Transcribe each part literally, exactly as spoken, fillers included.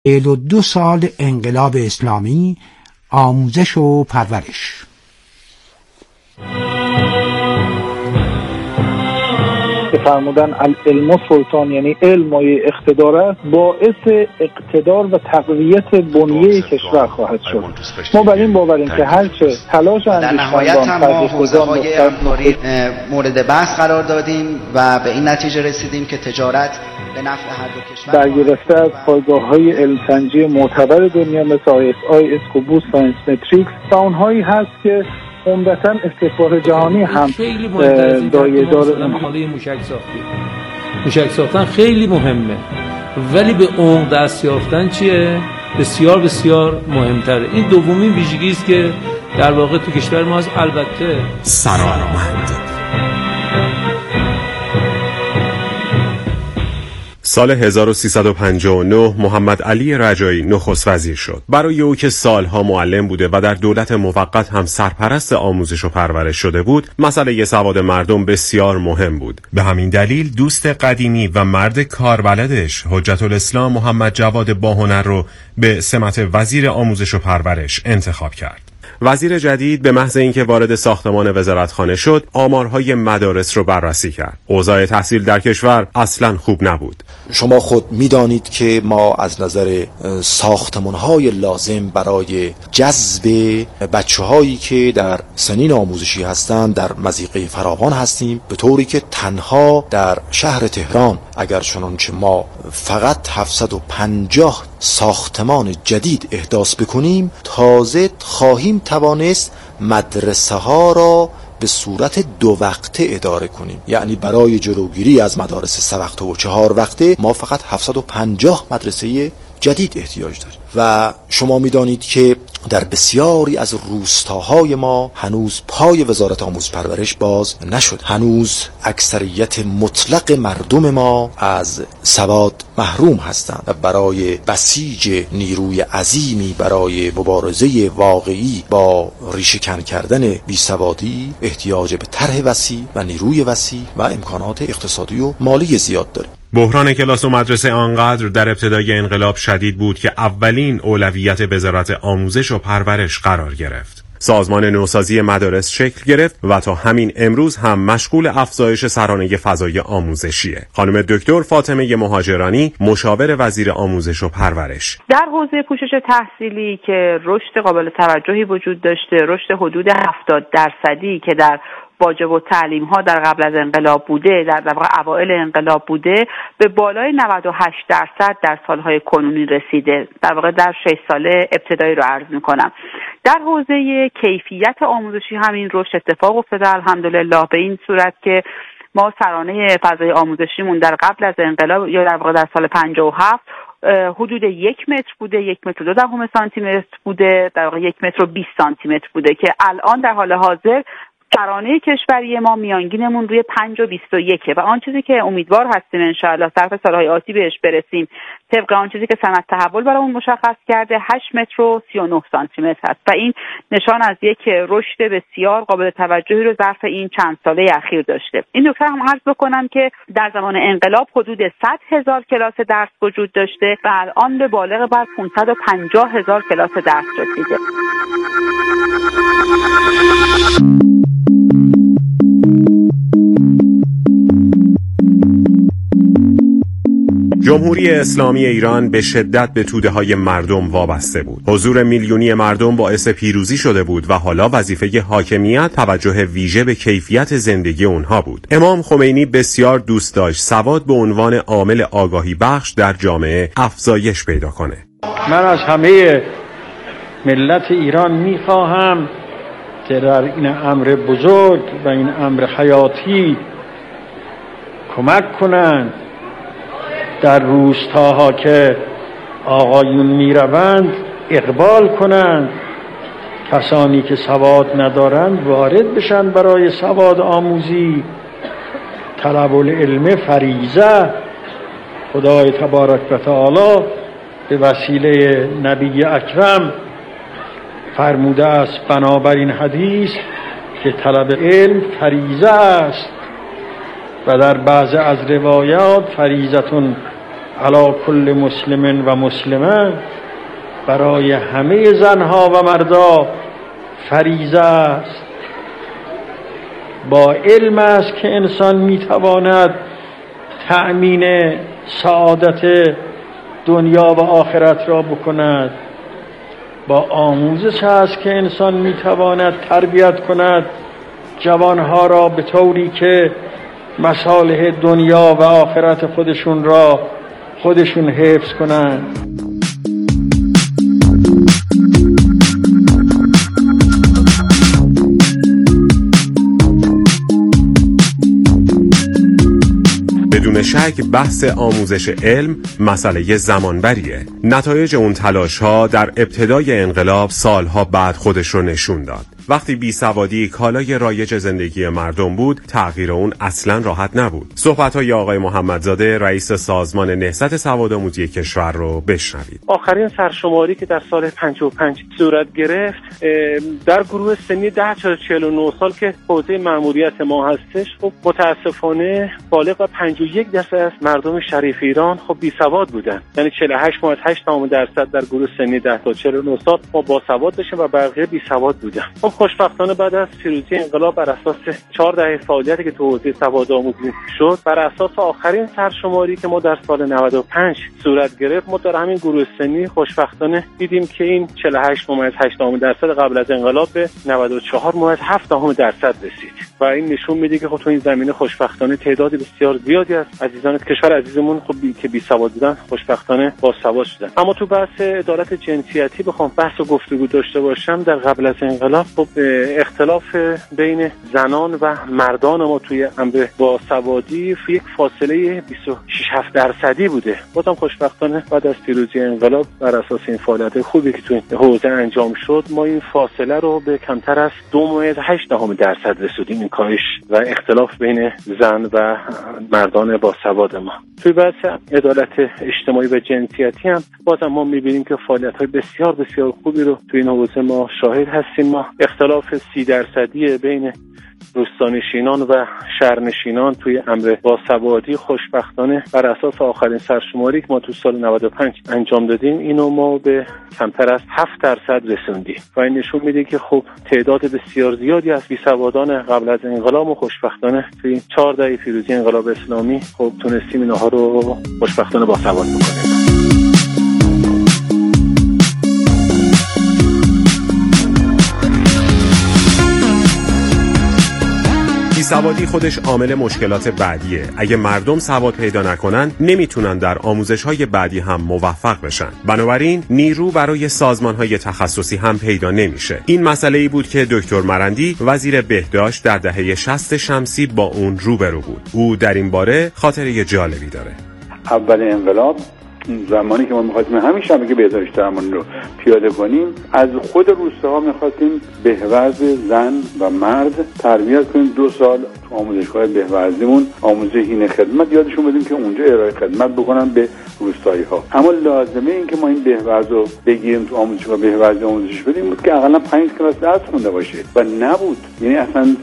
چهل و دو سال انقلاب اسلامی، آموزش و پرورش. فرمودن العلم سلطان، یعنی علم و اقتدار است، باعث اقتدار و تقویت بنیه کشور خواهد شد. ما بر این باوریم که هرچه تلاش در نهایت هم ما حوزه‌های امکاری مورد بحث قرار دادیم و به این نتیجه رسیدیم که تجارت به نفع هر دو کشور برگرفته از پایگاه‌های علم‌سنجی معتبر دنیا مثل آی اس آی، اسکوبوس، ساینس متریکس و اونهایی هست که عمدتاً استثمار جهانی هم دایه‌دار حاله موشک ساختی. موشک ساختن خیلی مهمه، ولی به عمق دست یافتن چیه؟ بسیار بسیار مهمتره. این دومین ویژگی است که در واقع تو کشور ما هست. البته سرآمد. سال هزار و سیصد و پنجاه و نه محمد علی رجایی نخست وزیر شد. برای او که سالها معلم بوده و در دولت موقت هم سرپرست آموزش و پرورش شده بود، مسئله سواد مردم بسیار مهم بود. به همین دلیل دوست قدیمی و مرد کاربلدش حجت الاسلام محمد جواد باهنر رو به سمت وزیر آموزش و پرورش انتخاب کرد. وزیر جدید به محض اینکه وارد ساختمان وزارتخانه شد، آمارهای مدارس رو بررسی کرد. اوضاع تحصیل در کشور اصلاً خوب نبود. شما خود میدانید که ما از نظر ساختمان‌های لازم برای جذب بچه‌هایی که در سنین آموزشی هستند در مضیقه فراوان هستیم، به طوری که تنها در شهر تهران اگر چنانچه ما فقط هفتصد و پنجاه ساختمان جدید احداث بکنیم، تازه خواهیم توانست مدرسه ها را به صورت دو وقته اداره کنیم. یعنی برای جلوگیری از مدارس سه وقته و چهار وقته ما فقط هفتصد و پنجاه مدرسه جدید احتیاج داریم. و شما میدانید که در بسیاری از روستاهای ما هنوز پای وزارت آموزش پرورش باز نشد. هنوز اکثریت مطلق مردم ما از سواد محروم هستند و برای بسیج نیروی عظیمی برای مبارزه واقعی با ریشه کن کردن بیسوادی احتیاج به طرح وسیع و نیروی وسیع و امکانات اقتصادی و مالی زیاد داریم. بحران کلاس و مدرسه آنقدر در ابتدای انقلاب شدید بود که اولین اولویت وزارت آموزش و پرورش قرار گرفت. سازمان نوسازی مدارس شکل گرفت و تا همین امروز هم مشغول افزایش سرانه فضای آموزشیه. خانم دکتر فاطمه مهاجرانی، مشاور وزیر آموزش و پرورش: در حوزه پوشش تحصیلی که رشد قابل توجهی وجود داشته، رشد حدود هفتاد درصدی که در واجب التعلیم ها در قبل از انقلاب بوده، در واقع اوایل انقلاب بوده، به بالای نود و هشت درصد در سالهای کنونی رسیده. در واقع در شش ساله ابتدایی رو عرض میکنم. در حوزه کیفیت آموزشی همین رشد اتفاق افتاده الحمدلله، به این صورت که ما سرانه فضای آموزشیمون در قبل از انقلاب یا در واقع در سال پنجاه و هفت حدود یک متر بوده، یک متر دو دهم سانتی متر بوده، در واقع یک متر و بیست سانتی متر بوده که الان در حال حاضر سرانه کشوری ما میانگینمون روی پنج و بیست و یکه و آن چیزی که امیدوار هستیم انشاءالله صرف سالهای آتی بهش برسیم، طبق آن چیزی که صنعت تحول برامون مشخص کرده، هشت متر و سی و نه سانتی متر هست و این نشان از یک رشد بسیار قابل توجهی رو ظرف این چند ساله اخیر داشته. این نکته هم عرض بکنم که در زمان انقلاب حدود صد هزار کلاس درس وجود داشته و الان به بالغ بر پانصد و پنجاه هزار کلاس درس رسیده. جمهوری اسلامی ایران به شدت به توده‌های مردم وابسته بود. حضور میلیونی مردم باعث پیروزی شده بود و حالا وظیفه حاکمیت توجه ویژه به کیفیت زندگی اونها بود. امام خمینی بسیار دوست داشت سواد به عنوان عامل آگاهی بخش در جامعه افزایش پیدا کنه. من از همه ملت ایران می‌خواهم که در این امر بزرگ و این امر حیاتی کمک کنند. در روستاها که آقایون میروند اقبال کنند، کسانی که سواد ندارند وارد بشن برای سواد آموزی. طلب العلم فریضه. خدای تبارک و تعالی به وسیله نبی اکرم فرموده است بنابراین حدیث که طلب علم فریضه است و در بعض از روایات فریضتون علی کل مسلم و مسلمه برای همه زنها و مردا فریضه است. با علم است که انسان میتواند تأمین سعادت دنیا و آخرت را بکند. با آموزش است که انسان میتواند تربیت کند جوانها را به طوری که مصالح دنیا و آخرت خودشون را خودشون حفظ کنند. بدون شک بحث آموزش علم مسئله زمانبریه. نتایج اون تلاش ها در ابتدای انقلاب سالها بعد خودش رو نشون داد. وقتی بیسوادی کالای رایج زندگی مردم بود، تغییر اون اصلا راحت نبود. صحبت‌های آقای محمدزاده رئیس سازمان نهضت سوادآموزی کشور رو بشنوید. آخرین سرشماری که در سال پنجاه و پنج صورت گرفت در گروه سنی ده تا چهل و نه سال که حوزه مأموریت ما هستش، خب متاسفانه بالغ بر پنجاه و یک درصد از مردم شریف ایران خب بیسواد بودن. یعنی چهل و هشت ممیز هشت درصد در گروه سنی ده تا چهل و نه سال ما باسواد داشتیم و بقیه بیسواد بودن. خب خوشبختانه بعد از پیروزی انقلاب بر اساس چهار دهه فعالیتی که تو حوزه سوادآموزی شد، بر اساس آخرین سرشماری که ما در سال نود و پنج صورت گرفت، ما در همین گروه سنی خوشبختانه دیدیم که این چهل و هشت ممیز هشت درصد قبل از انقلاب به نود و چهار ممیز هفت درصد رسید و این نشون میده که خب تو این زمینه خوشبختانه تعداد بسیار زیادی از عزیزان کشور عزیزمون خب بی... که بیسواد بودن خوشبختانه باسواد شدن. اما تو بحث عدالت جنسیتی بخوام بحث و گفتگو داشته باشم، در قبل از انقلاب خب اختلاف بین زنان و مردان ما توی امر باسوادی یک فاصله بیست و شش درصدی بوده. بازم خوشبختانه بعد از پیروزی انقلاب بر اساس این فعالیت خوبی که توی حوزه انجام شد، ما این فاصله رو به کمتر از دو ممیز هشت درصد رسوندیم. این کاهش و اختلاف بین زن و مردان باسواد ما. توی بحث عدالت اجتماعی و جنسیتی هم بازم ما می‌بینیم که فعالیت‌های بسیار بسیار خوبی رو توی این حوزه ما شاهد هستیم. ما اختلاف سی درصدی بین روستانشینان و شهرنشینان توی امر باسوادی خوشبختانه بر اساس آخرین سرشماری که ما تو سال نود و پنج انجام دادیم، اینو ما به کمتر از هفت درصد رسوندیم و این نشون میده که خب تعداد بسیار زیادی از بیسوادان قبل از انقلاب و خوشبختانه توی چهار دهه پیروزی انقلاب اسلامی خب تونستیم اینها رو خوشبختانه باسواد بکنیم. بیسوادی خودش عامل مشکلات بعدیه. اگه مردم سواد پیدا نکنن، نمیتونن در آموزش‌های بعدی هم موفق بشن. بنابراین نیرو برای سازمان‌های تخصصی هم پیدا نمیشه. این مسئله‌ای بود که دکتر مرندی وزیر بهداشت در دهه شصت شمسی با اون روبرو بود. او در این باره خاطره جالبی داره. اول انقلاب زمانی که ما می‌خواستیم همین شبکه بهداشت درمانی رو پیاده کنیم، از خود روستاها می‌خواستیم بهورز زن و مرد تربیت کنیم. دو سال تو آموزشگاه بهورزیمون آموزش هینه خدمت یادشون بدیم که اونجا ارائه خدمت بکنن به روستایی‌ها. اما لازمه این که ما این بهورز رو بگیریم تو آموزشگاه بهورزی آموزش بدیم بود که حداقل پنج کلاس درس خونده باشه و نبود. یعنی اصلا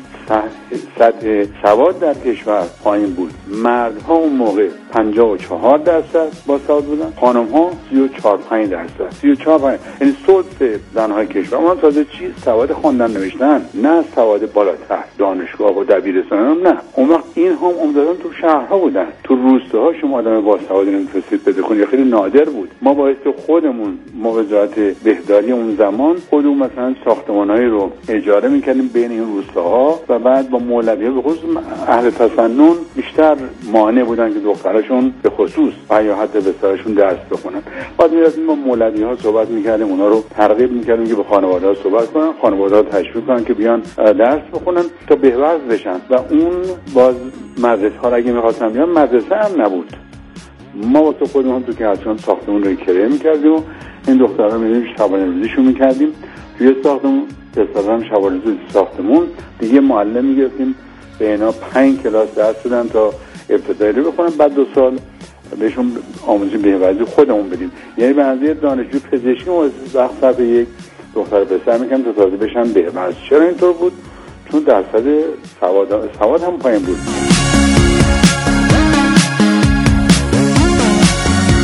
سطح سواد در کشور پایین بود. مردها اون موقع پنجاه و چهار درصد باسواد بودن، خانم‌ها سی و چهار پنج درصد سی و چهار پنج یعنی ثلث زن‌های کشور. اما تازه چی سواد خواندن نوشتن، نه سواد بالاتر دانشگاه و دبیرستان هم نه. اون وقت این هم عمدتاً تو شهرها بودن. تو روستاها شما آدم باسوادی نمی‌تونستید پیدا کنید، خیلی نادر بود. ما باعث خودمون ما وزارت بهداری اون زمان خودمون مثلا ساختمان‌هایی رو اجاره می‌کردیم بین این روستاها و بعد با مولوی‌ها به خصوص اهل تسنن بیشتر مانع بودن که دختراشون به خصوص و یا حتی بسرشون درس بخونن. بعد می‌رفتیم با مولوی‌ها صحبت می‌کردیم، اونا رو ترغیب می‌کردیم که با خانواده‌ها صحبت کنن، خانواده‌ها تشویق کنن که بیان درس بخونن تا بهورز بشن. و اون باز مدرسه‌ها اگه می‌خواستن بیان مدرسه هم نبود. ما واسه خودمون تو کارچان ساختمون رو کرایه می‌کردیم و این دخترها می‌رفتیم شبانه‌روزیشون می‌کردیم توی ساختمون. استادم شبانه‌روزی ساختمون دیگه معلم می‌گرفتیم به اینا پنج کلاس درس دادن تا ابتدایی رو بخونن، بعد دو سال بهشون آموزش بهورزی خودمون بدیم. یعنی به نظر دانشجو پزشکی وقت صرف یک دختر پسر می‌کنیم تا تازه بشن بهورز. چرا اینطور بود؟ چون درصد سواد سواد هم پایین بود.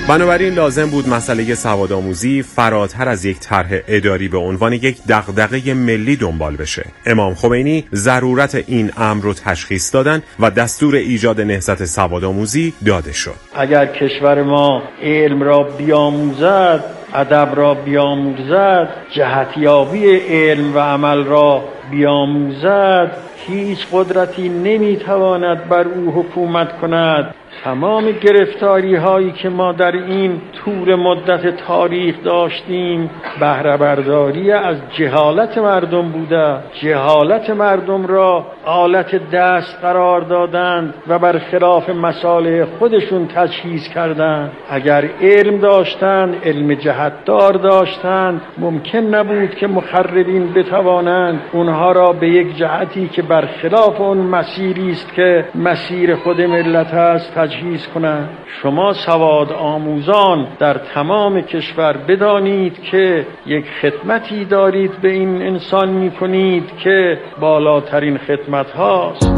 بنابراین لازم بود مسئله سوادآموزی فراتر از یک طرح اداری به عنوان یک دغدغه ملی دنبال بشه. امام خمینی ضرورت این امر رو تشخیص دادن و دستور ایجاد نهضت سوادآموزی داده شد. اگر کشور ما علم را بیاموزد، ادب را بیاموزد، جهتیابی علم و عمل را بیاموزد، هیچ قدرتی نمیتواند بر او حکومت کند. تمام گرفتاری هایی که ما در این طول مدت تاریخ داشتیم بهره برداری از جهالت مردم بوده. جهالت مردم را آلت دست قرار دادند و بر خلاف مصالح خودشون تجهیز کردند. اگر علم داشتند، علم جهتدار داشتند، ممکن نبود که مخربین بتوانند اونها را به یک جهتی که بر خلاف اون مسیری است که مسیر خود ملت است تجهیز کنند. شما سواد آموزان در تمام کشور بدانید که یک خدمتی دارید به این انسان می کنید که بالاترین خدمت هاست.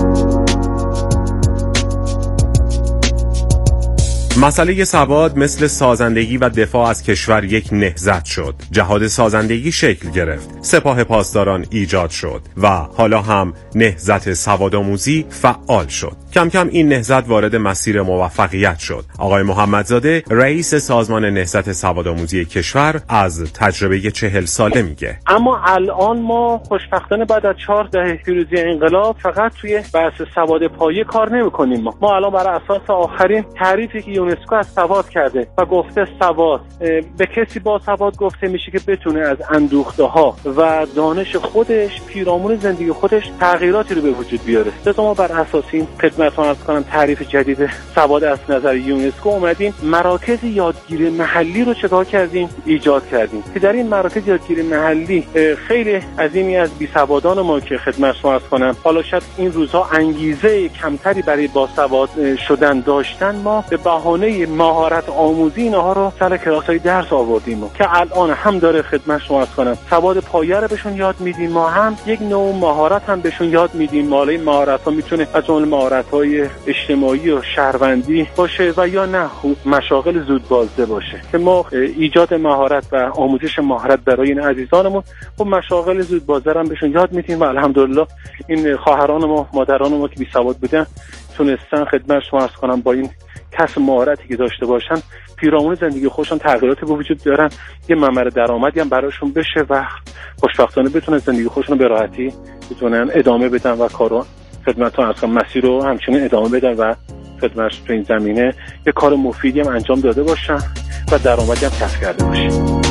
مسئله سواد مثل سازندگی و دفاع از کشور یک نهضت شد. جهاد سازندگی شکل گرفت. سپاه پاسداران ایجاد شد و حالا هم نهضت سوادآموزی فعال شد. کم کم این نهضت وارد مسیر موفقیت شد. آقای محمدزاده رئیس سازمان نهضت سوادآموزی کشور از تجربه چهل ساله میگه. اما الان ما خوشبختانه بعد از چهار دهه پیروزی انقلاب فقط توی بحث سواد پایه کار نمی‌کنیم. ما ما الان بر اساس آخرین تعریفی که یونسکو از سواد کرده و گفته سواد به کسی با سواد گفته میشه که بتونه از اندوخته‌ها و دانش خودش پیرامون زندگی خودش تغییراتی رو به وجود بیاره. لذا ما بر اساس این خدمتتون عرض کنم تعریف جدید سواد از نظر یونسکو اومدیم مراکز یادگیری محلی رو چکار کردیم ایجاد کردیم که در این مراکز یادگیری محلی خیلی عظیمی از بیسوادان ما که خدمتتون عرض کنم حالا شاید این روزها انگیزه کمتری برای باسواد شدن داشتن ما به بهانه مهارت آموزی اینها رو سر کلاس‌های درس آوردیم که الان هم داره خدمت شما عرض کنم سواد پایه رو بهشون یاد میدیم ما هم یک نوع مهارت هم بهشون یاد میدیم. مالای مهارت‌ها میتونه از اون مهارت‌های اجتماعی و شهروندی باشه و یا نه مشاغل زودبازده باشه که ما ایجاد مهارت و آموزش مهارت برای این عزیزانمون و مشاغل زودبازده هم بهشون یاد میدیم و الحمدلله این خواهران ما مادران ما که بی سواد بودن تونستن خدمت شما عرض کنم با این کسب مهارتی که داشته باشن پیرامون زندگی خودشون تغییراتی به وجود بیارن، یه منبع درآمدی هم براشون بشه و خوشبختانه بتونن زندگی خودشون به راحتی بتونن ادامه بدن و کارو خدمتتون عرض کنم مسیر رو همچنین ادامه بدن و خدمتش تو این زمینه یه کار مفیدی هم انجام داده باشن و درآمدی هم کسب کرده باشن.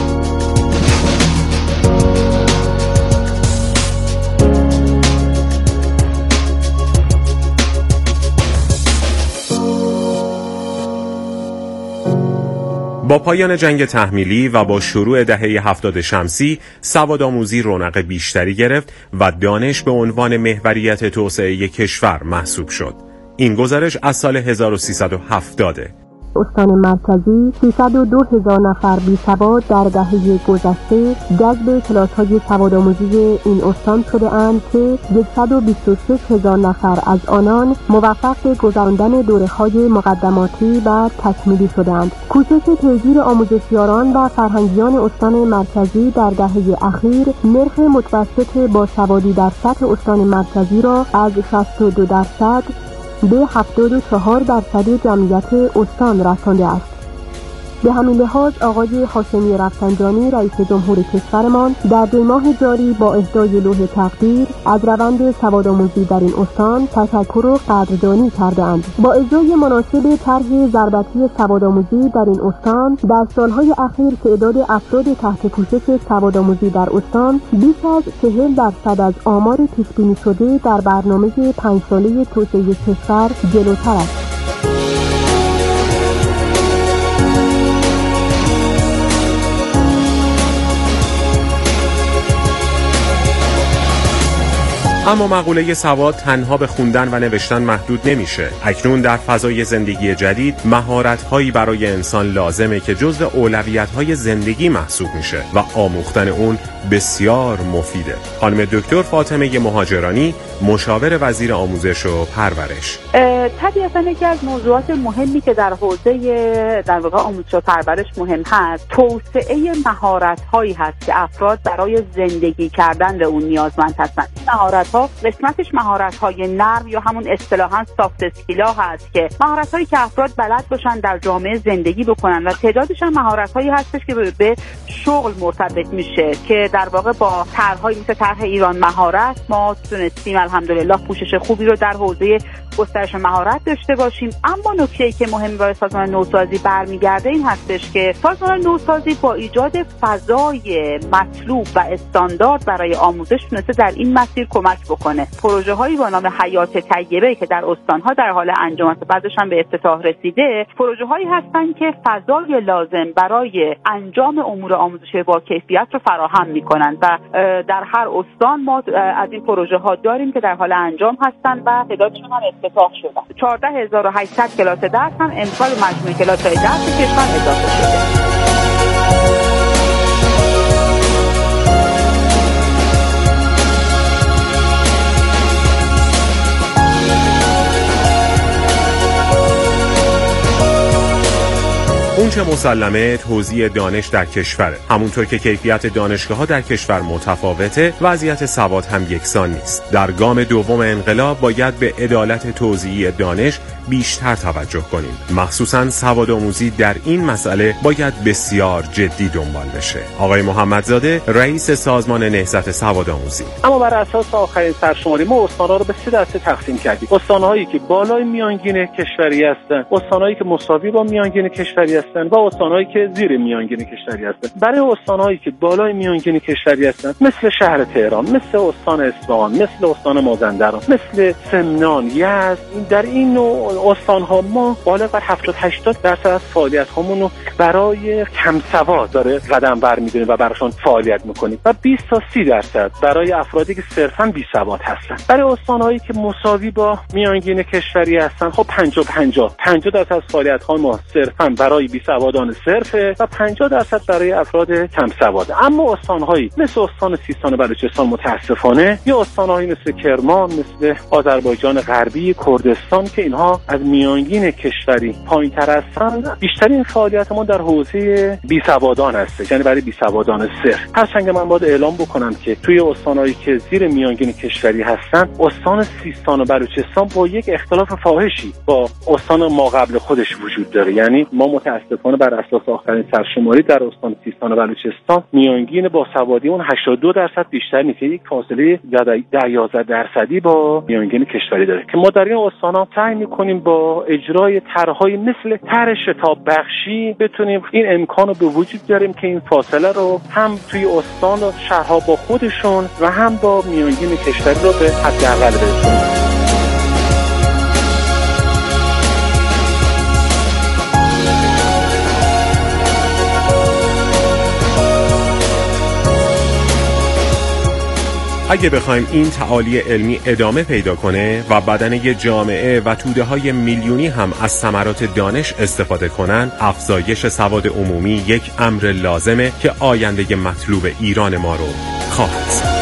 با پایان جنگ تحمیلی و با شروع دهه هفتاد شمسی سوادآموزی رونق بیشتری گرفت و دانش به عنوان محوریت توسعه کشور محسوب شد. این گزارش از سال هزار و سیصد و هفتاد. استان مرکزی سیصد و دو هزار نفر بی‌سواد در دهه گذشته جذب کلاس‌های سوادآموزی این استان شده اند که صد و بیست و شش هزار نفر از آنان موفق به گذراندن دوره‌های مقدماتی و تکمیلی شدند. کوشش پیگیر آموزشیاران و فرهنگیان استان مرکزی در دهه اخیر نرخ متوسط باسوادی در سطح استان مرکزی را از شصت و دو درصد به هفتاد و چهار درصد جمعیت استان رسانده است. به همین لحاظ آقای هاشمی رفسنجانی رئیس جمهور کشورمان در دو ماه جاری با اهدای لوح تقدیر از روند سوادآموزی در این استان تشکر و قدردانی کردند. با اجرای مناسب طرح ضربتی سوادآموزی در این استان در سالهای اخیر تعداد افراد تحت پوشش سوادآموزی در استان بیش از چهل درصد از آمار پیش بینی شده در برنامه پنج ساله توسعه کشور جلوتر است. اما مقوله سواد تنها به خوندن و نوشتن محدود نمیشه. اکنون در فضای زندگی جدید مهارت‌هایی برای انسان لازمه که جزو اولویت‌های زندگی محسوب میشه و آموختن اون بسیار مفیده. خانم دکتر فاطمه مهاجرانی، مشاور وزیر آموزش و پرورش: طبیعتاً یکی از موضوعات مهمی که در حوزه در واقع آموزش و پرورش مهم هست، توسعه مهارت‌هایی هست که افراد برای زندگی کردن به اون نیازمند هستند. این مهارت‌ها قسمتش مهارت‌های نرم یا همون اصطلاحاً سافت اسکیل‌ها هست که مهارت‌هایی که افراد بلد باشن در جامعه زندگی بکنن و تعدادش هم مهارت‌هایی هستش که به شغل مرتبط میشه که در واقع با طرح‌هایی مثل طرح ایران مهارت ما تونستیم الحمدلله پوشش خوبی رو در حوزه گسترش مهارت داشته باشیم. اما نکته‌ای که مهم برای سازمان نوسازی برمیگرده این هستش که سازمان نوسازی با ایجاد فضای مطلوب و استاندارد برای آموزش تونسته در این مسیر کمک بکنه. پروژه‌هایی با نام حیات طیبه که در استان‌ها در حال انجام است، بعضش هم به افتتاح رسیده، پروژه‌هایی هستند که فضای لازم برای انجام امور آموزشی با کیفیت رو فراهم می‌کنند و در هر استان ما از این پروژه‌ها داریم که در حال انجام هستند و تعدادشون هم افتتاح شده. چهارده هزار و هشتصد کلاس درس هم امسال مجموع کلاس‌های درس کشور اضافه شده. اون چه مسلمه توزیع دانش در کشوره. همونطور که کیفیت دانشگاه‌ها در کشور متفاوته، وضعیت سواد هم یکسان نیست. در گام دوم انقلاب باید به عدالت توزیعی دانش بیشتر توجه کنیم. مخصوصاً سوادآموزی در این مسئله باید بسیار جدی دنبال بشه. آقای محمدزاده، رئیس سازمان نهضت سوادآموزی: اما بر اساس آخرین سرشماری ما استان‌ها رو به سه دسته تقسیم کردیم. استان‌هایی که بالای میانگین کشوری هستند، استان‌هایی که مساوی با میانگین کشوری هستند و استان‌هایی که زیر میانگین کشوری هستند. برای استان‌هایی که بالای میانگین کشوری هستند، مثل شهر تهران، مثل استان اصفهان، مثل استان مازندران، مثل سمنان، یزد، در این نوع استان‌ها ما بالغ بر هفتاد هشتاد درصد از فعالیت‌هامون رو برای کم سواد داره قدم برمی‌داریم و براشون فعالیت می‌کنیم و بیست تا سی درصد برای افرادی که صرفاً بی سواد هستن. برای استان‌هایی که مساوی با میانگین کشوری هستن، خب پنجاه پنجاه پنجاه درصد از فعالیت‌های ما صرفاً برای بی سوادان صرفه و پنجاه درصد برای افراد کم سواده. اما استان‌هایی مثل استان سیستان و بلوچستان متاسفانه، یا استان‌هایی مثل کرمان، مثل آذربایجان غربی، کردستان که اینها از میانگین کشوری پایین‌تر هستند، بیشترین فعالیت ما در حوزه بیسوادان هست، یعنی برای بیسوادان صرف. هرچند من باید اعلام بکنم که توی استان‌هایی که زیر میانگین کشوری هستند، استان سیستان و بلوچستان با یک اختلاف فاحشی با استان ما قبل خودش وجود داره. یعنی ما متأسفانه بر اساس آخرین سرشماری در استان سیستان و بلوچستان میانگین باسوادی اون هشتاد و دو درصد بیشتر نیست، یک فاصله ده یازده درصدی با میانگین کشوری داره که ما در این استان‌ها سعی می‌کنیم با اجرای طرح‌های مثل طرح شتاب بخشی بتونیم این امکان رو به وجود بیاریم که این فاصله رو هم توی استان و شهرها با خودشون و هم با میانگین کشوری رو به حداقل برسونیم. اگه بخوایم این تعالی علمی ادامه پیدا کنه و بدنه جامعه و توده های میلیونی هم از ثمرات دانش استفاده کنن، افزایش سواد عمومی یک امر لازمه که آینده مطلوب ایران ما رو خواهد ساخت.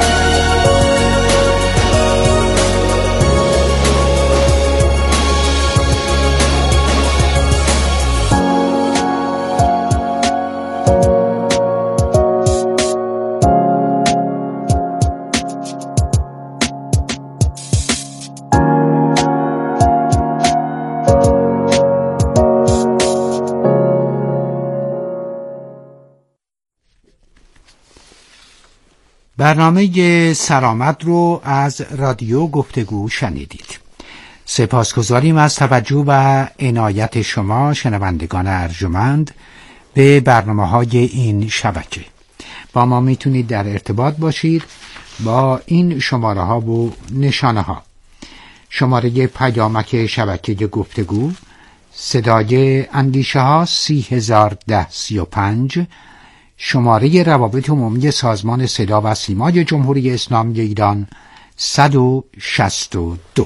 برنامه سرآمد رو از رادیو گفتگو شنیدید. سپاسگزاریم از توجه و عنایت شما شنوندگان ارجمند به برنامه‌های این شبکه. با ما میتونید در ارتباط باشید با این شماره ها و نشانه ها: شماره پیامک شبکه گفتگو، صدای اندیشه ها سی هزار ده سی و پنج، شماره روابط عمومی سازمان صدا و سیمای جمهوری اسلامی ایران صد و شصت و دو.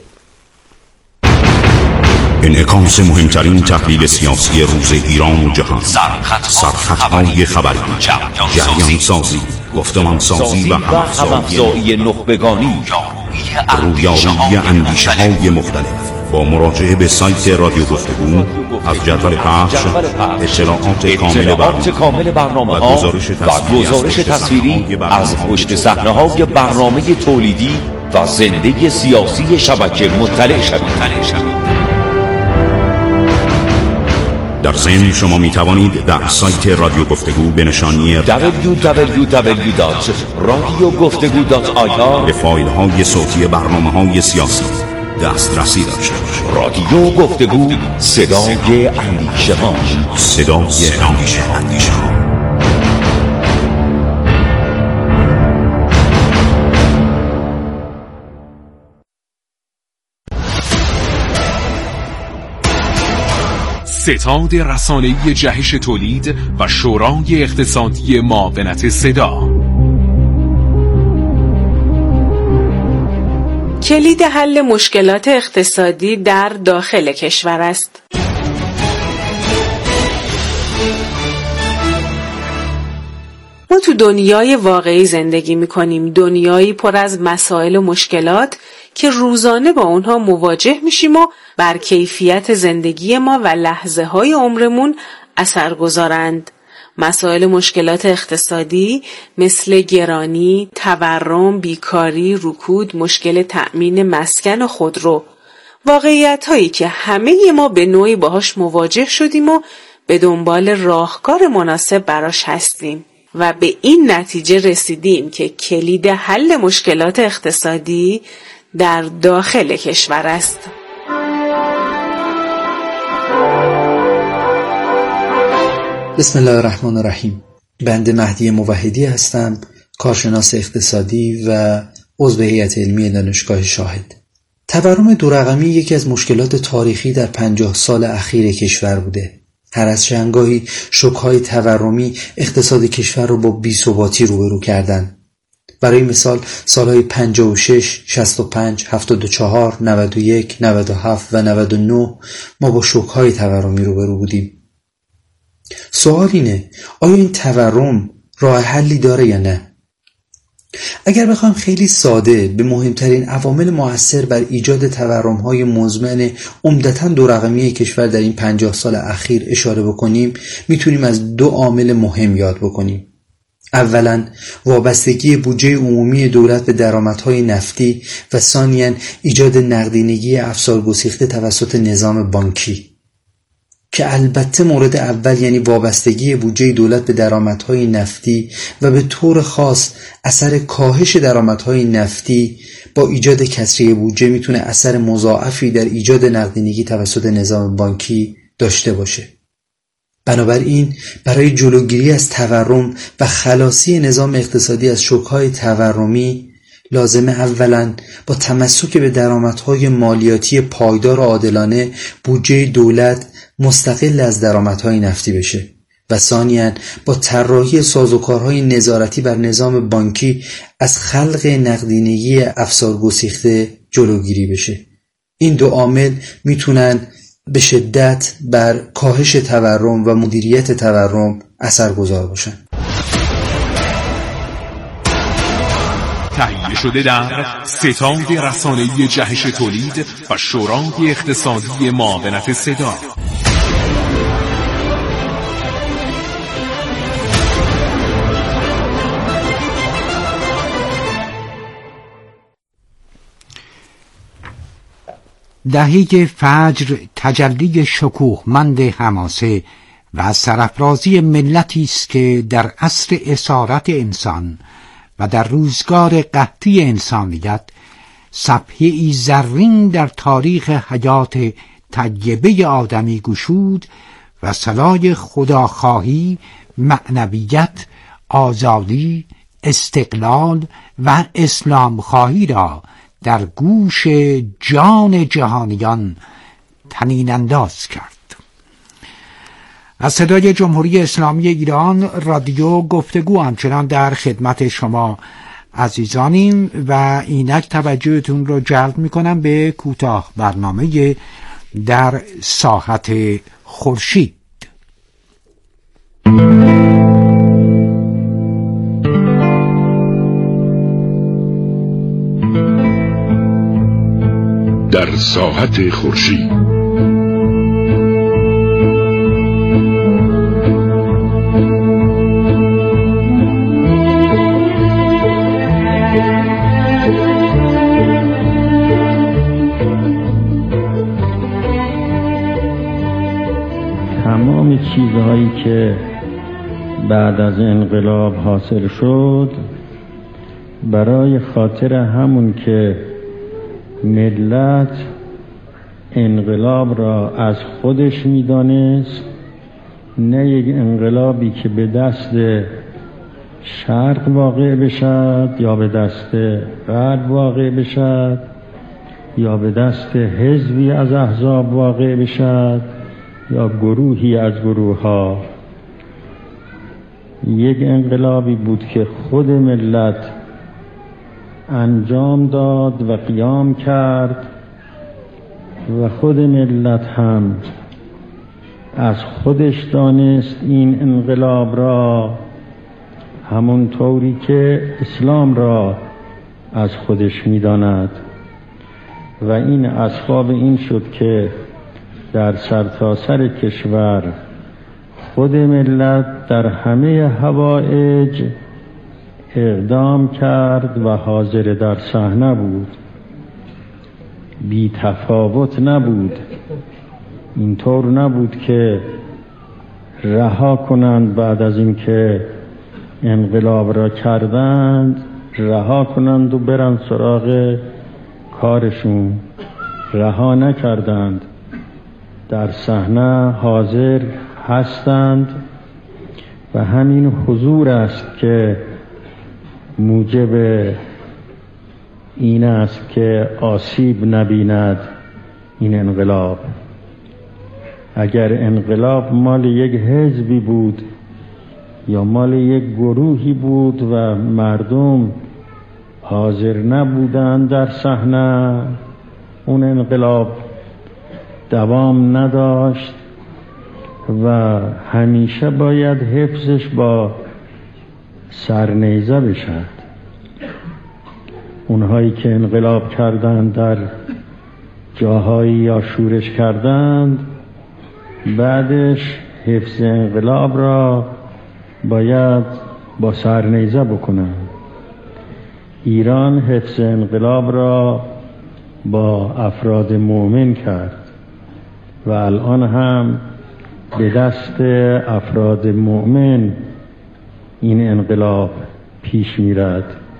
انعکاس مهمترین تحلیل سیاسی روز ایران و جهان، سرخطهای خبری، جریان سازی، گفتمان سازی و همافزایی نخبگانی، رویارویی اندیشه های مختلف. با مراجعه به سایت رادیو گفتگو از جدول پخش، اطلاعات کامل برنامه و گزارش تصویری از پشت صحنه های برنامه تولیدی و زنده سیاسی شبکه مطلع شوید. در ضمن شما می توانید در سایت رادیو گفتگو به نشانی دبلیو دبلیو دبلیو دات رادیو گفتگو دات آی آر به فایل های صوتی برنامه های سیاسی دسترسی داشته باشید. رادیو گفتگو، صدای اندیشه‌مان، صدای اندیشه‌مان. ستاد رسانه‌ای جهش تولید و شورای اقتصادی معاونت صدا. کلید حل مشکلات اقتصادی در داخل کشور است. ما تو دنیای واقعی زندگی می‌کنیم، دنیایی پر از مسائل و مشکلات که روزانه با اونها مواجه میشیم و بر کیفیت زندگی ما و لحظه‌های عمرمون اثر گذارند. مسائل و مشکلات اقتصادی مثل گرانی، تورم، بیکاری، رکود، مشکل تأمین مسکن و خودرو، واقعیت‌هایی که همه ما به نوعی باهاش مواجه شدیم و به دنبال راهکار مناسب براش هستیم و به این نتیجه رسیدیم که کلید حل مشکلات اقتصادی در داخل کشور است. بسم الله الرحمن الرحیم. بنده مهدی موحدی هستم، کارشناس اقتصادی و عضو هیئت علمی دانشگاه شاهد. تورم دو رقمی یکی از مشکلات تاریخی در پنجاه سال اخیر کشور بوده. هر از چندگاهی شوک‌های تورمی اقتصاد کشور رو با بی‌ثباتی روبرو کردن. برای مثال سالهای پنجاه و شش، شصت و پنج، هفتاد و چهار، نود و یک، نود و هفت و نود و نه ما با شوک‌های تورمی روبرو بودیم. سوال اینه، آیا این تورم راه حلی داره یا نه؟ اگر بخوام خیلی ساده به مهمترین عوامل مؤثر بر ایجاد تورم‌های مزمن عمدتاً دو رقمی کشور در این پنجاه سال اخیر اشاره بکنیم، میتونیم از دو عامل مهم یاد بکنیم. اولاً وابستگی بودجه عمومی دولت به درآمدهای نفتی و ثانیاً ایجاد نقدینگی افسار گسیخته توسط نظام بانکی، که البته مورد اول یعنی وابستگی بودجه دولت به درآمدهای نفتی و به طور خاص اثر کاهش درآمدهای نفتی با ایجاد کسری بودجه میتونه اثر مضاعفی در ایجاد نقدینگی توسط نظام بانکی داشته باشه. بنابراین برای جلوگیری از تورم و خلاصی نظام اقتصادی از شوک‌های تورمی لازمه اولاً با تمسک به درآمدهای مالیاتی پایدار و عادلانه بودجه دولت مستقل از درآمدهای نفتی بشه و ثانیاً با طراحی سازوکارهای نظارتی بر نظام بانکی از خلق نقدینگی افسار گسیخته جلوگیری بشه. این دو عامل میتونن به شدت بر کاهش تورم و مدیریت تورم اثرگذار باشن. تهیه شده در ستاد رسانه‌ای جهش تولید و شورای اقتصادی معاونت صدا. دهه فجر تجلی شکوهمند حماسه و سرافرازی ملتی است که در عصر اسارت انسان و در روزگار قحطی انسانیت صفحه‌ای زرین در تاریخ حیات طیبه آدمی گشود و صلای خداخواهی، معنویت، آزادی، استقلال و اسلام خواهی را در گوش جان جهانیان طنین انداز کرد. از صدای جمهوری اسلامی ایران رادیو گفتگو همچنان در خدمت شما عزیزانیم و اینک توجهتون رو جلب میکنم به کوتاه برنامه در ساحت خورشید. در ساحت خورشید تمام چیزهایی که بعد از انقلاب حاصل شد برای خاطر همون که ملت انقلاب را از خودش می‌دانست، نه یک انقلابی که به دست شرق واقع بشد یا به دست غرب واقع بشد یا به دست حزبی از احزاب واقع بشد یا گروهی از گروه ها. یک انقلابی بود که خود ملت انجام داد و قیام کرد و خود ملت هم از خودش دانست این انقلاب را، همون طوری که اسلام را از خودش می‌داند. و این اسباب این شد که در سرتاسر کشور خود ملت در همه حوائج اقدام کرد و حاضر در صحنه بود، بی تفاوت نبود. اینطور نبود که رها کنند بعد از اینکه انقلاب را کردند رها کنند و برند سراغ کارشون. رها نکردند، در صحنه حاضر هستند و همین حضور است که موجب این است که آسیب نبیند این انقلاب. اگر انقلاب مال یک حزبی بود یا مال یک گروهی بود و مردم حاضر نبودند در صحنه، اون انقلاب دوام نداشت و همیشه باید حفظش با سرنیزه بشد. اونهایی که انقلاب کردند در جاهایی یا شورش کردند، بعدش حفظ انقلاب را باید با سرنیزه بکنند. ایران حفظ انقلاب را با افراد مؤمن کرد و الان هم به دست افراد مؤمن این انقلاب پیش میرد.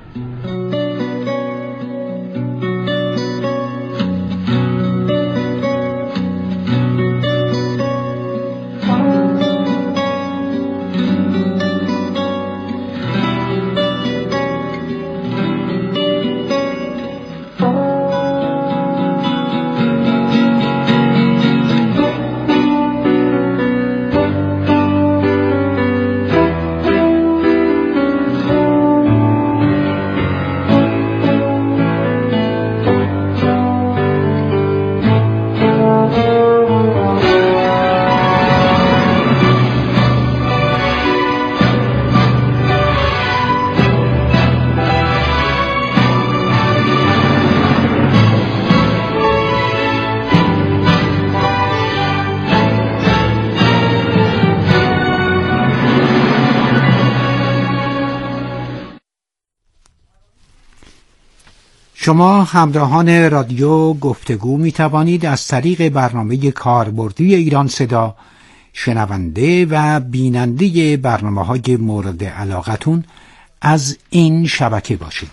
شما همراهان رادیو گفتگو می توانید از طریق برنامه کاربردی ایران صدا شنونده و بیننده برنامه‌های مورد علاقتون از این شبکه باشید.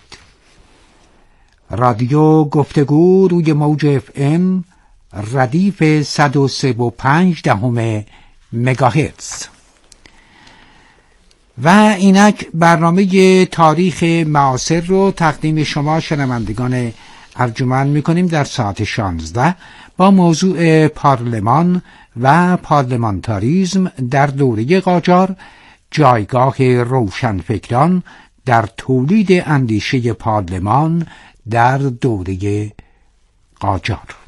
رادیو گفتگو روی موج اف ام ردیف صد و سه و پنج دهم مگاهرتز و اینک برنامه تاریخ معاصر رو تقدیم شما شنوندگان ارجمند می‌کنیم در ساعت شانزده با موضوع پارلمان و پارلمانتاریزم در دوره قاجار، جایگاه روشنفکران در تولید اندیشه پارلمان در دوره قاجار.